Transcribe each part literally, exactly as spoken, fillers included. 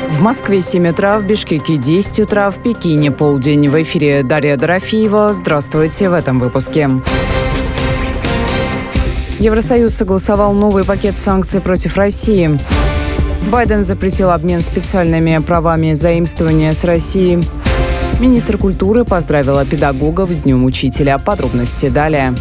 В Москве семь утра, в Бишкеке десять утра, в Пекине полдень. В эфире Дарья Дорофеева. Здравствуйте в этом выпуске. Евросоюз согласовал новый пакет санкций против России. Байден запретил обмен специальными правами заимствования с Россией. Министр культуры поздравила педагогов с Днем учителя. Подробности далее.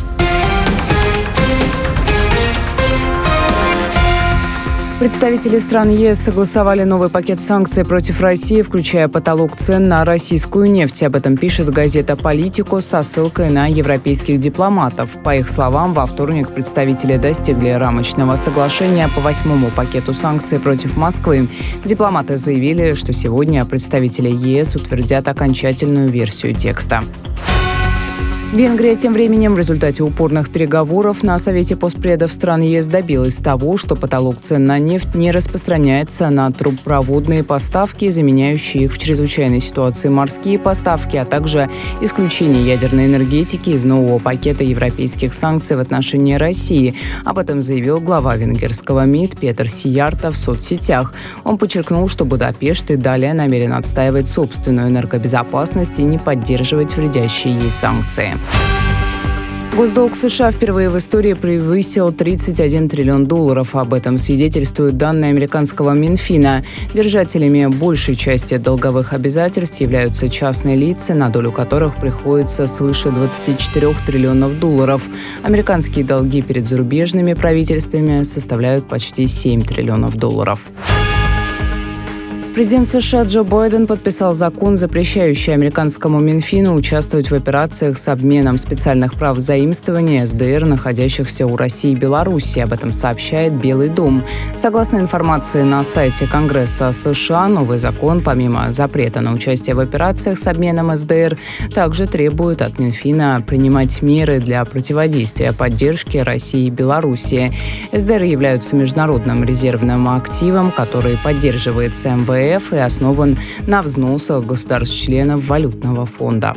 Представители стран ЕС согласовали новый пакет санкций против России, включая потолок цен на российскую нефть. Об этом пишет газета «Политико» со ссылкой на европейских дипломатов. По их словам, во вторник представители достигли рамочного соглашения по восьмому пакету санкций против Москвы. Дипломаты заявили, что сегодня представители ЕС утвердят окончательную версию текста. Венгрия тем временем в результате упорных переговоров на Совете постпредов стран ЕС добилась того, что потолок цен на нефть не распространяется на трубопроводные поставки, заменяющие их в чрезвычайной ситуации морские поставки, а также исключение ядерной энергетики из нового пакета европейских санкций в отношении России. Об этом заявил глава венгерского МИД Петер Сиярто в соцсетях. Он подчеркнул, что Будапешт и далее намерен отстаивать собственную энергобезопасность и не поддерживать вредящие ей санкции. Госдолг США впервые в истории превысил тридцать один триллион долларов. Об этом свидетельствуют данные американского Минфина. Держателями большей части долговых обязательств являются частные лица, на долю которых приходится свыше двадцати четырёх триллионов долларов. Американские долги перед зарубежными правительствами составляют почти семь триллионов долларов. Президент США Джо Байден подписал закон, запрещающий американскому Минфину участвовать в операциях с обменом специальных прав заимствования эс дэ эр, находящихся у России и Беларуси. Об этом сообщает Белый дом. Согласно информации на сайте Конгресса США, новый закон, помимо запрета на участие в операциях с обменом эс дэ эр, также требует от Минфина принимать меры для противодействия поддержке России и Беларуси. эс дэ эр являются международным резервным активом, который поддерживается эм вэ эф и основан на взносах государств-членов валютного фонда.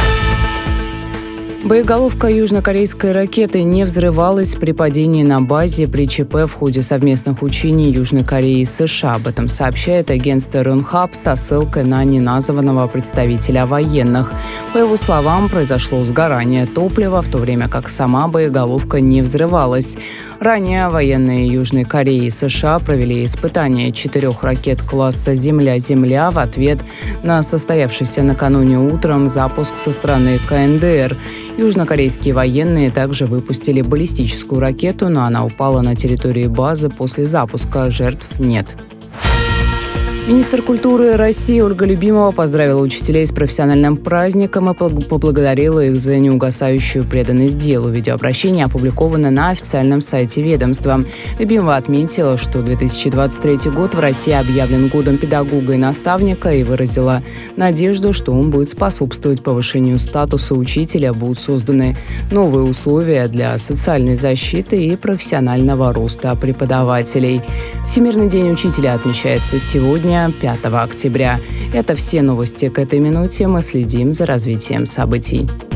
Боеголовка южнокорейской ракеты не взрывалась при падении на базе при ЧП в ходе совместных учений Южной Кореи и США. Об этом сообщает агентство Yonhap со ссылкой на неназванного представителя военных. По его словам, произошло сгорание топлива, в то время как сама боеголовка не взрывалась. Ранее военные Южной Кореи и США провели испытания четырех ракет класса «Земля-Земля» в ответ на состоявшийся накануне утром запуск со стороны ка эн дэ эр. Южнокорейские военные также выпустили баллистическую ракету, но она упала на территории базы после запуска. Жертв нет. Министр культуры России Ольга Любимова поздравила учителей с профессиональным праздником и поблагодарила их за неугасающую преданность делу. Видеообращение опубликовано на официальном сайте ведомства. Любимова отметила, что две тысячи двадцать третий год в России объявлен годом педагога и наставника и выразила надежду, что он будет способствовать повышению статуса учителя, будут созданы новые условия для социальной защиты и профессионального роста преподавателей. Всемирный день учителя отмечается сегодня, пятого октября. Это все новости к этой минуте. Мы следим за развитием событий.